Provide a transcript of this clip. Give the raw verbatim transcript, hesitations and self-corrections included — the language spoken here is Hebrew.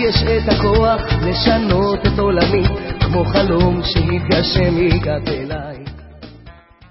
יש את הכוח לשנות את עולמי, כמו חלום שהתגשם הגעת אליי.